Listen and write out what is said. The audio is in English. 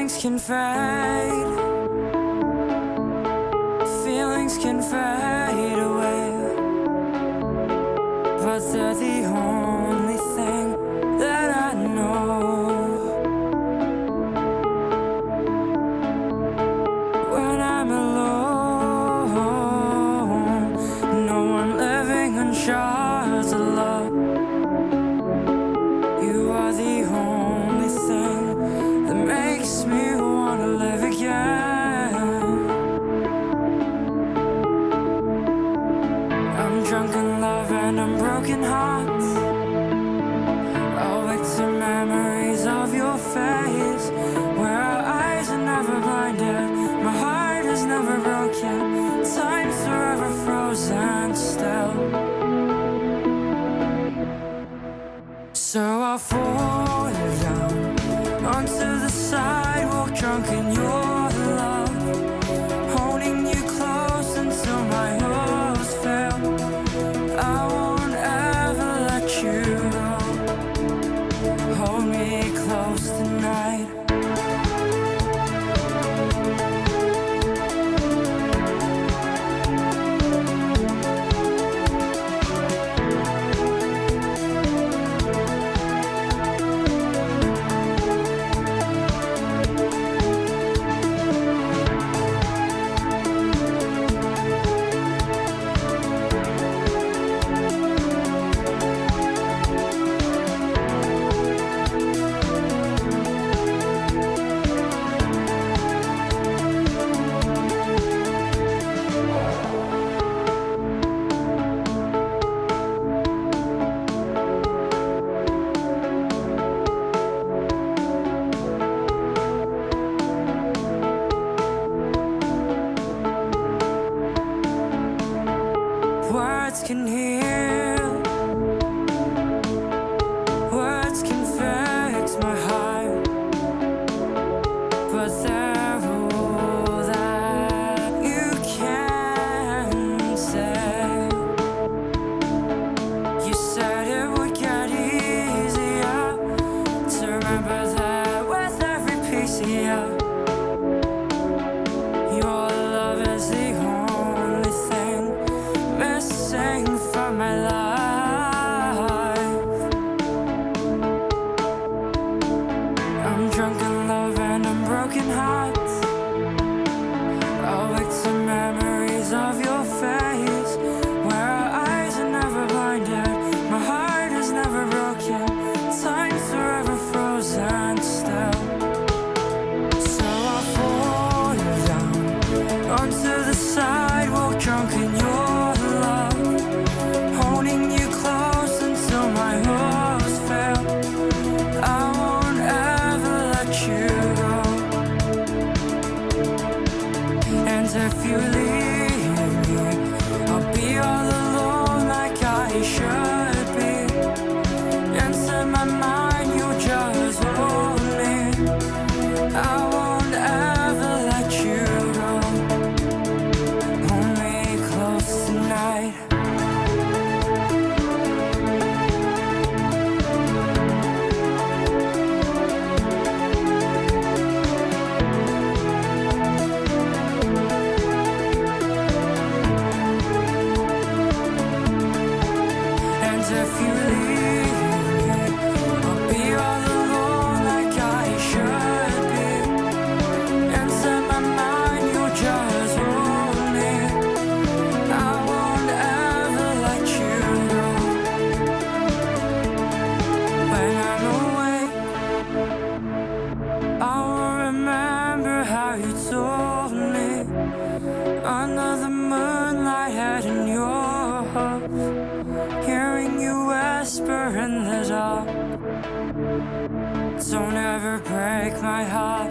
Feelings can fade, feelings can fade away, but they're the only thing that I know. When I'm alone, no one living on shards of love. You are the only thing that makes me wanna live again. I'm drunk in love and I'm broken heart. I'll wake to memories of your face, where our eyes are never blinded, my heart is never broken, time's forever frozen still. So I'll fall down onto the sidewalk, drunk in your love, holding you close until my hopes fail. I won't ever let you go. Hold me close tonight. Words can heal, words can fix my heart, but they're all that you can say. You said it would get easier to remember that with every piece of you. Your love is the only thing missing from my life. I'm drunk in love and I'm broken heart. I'll wake to memories of your face, where our eyes are never blinded, my heart is never broken, time's forever frozen still. So I'll fall down onto the sidewalk, drunk in your love, holding you close until my hopes fail. I won't ever let you go. And if you leave me, I'll be all alone like I should be. Into my mind, you'll just hold me. I won't ever let you go. Hold me close tonight. And if you leave me, I'll be all alone like I should be. Inside my mind, you'll just hold me. I won't ever let you go. When I'm awake, I will remember how you told me under the moonlight, head in your hopes, hearing you whisper in the dark. Don't ever break my heart.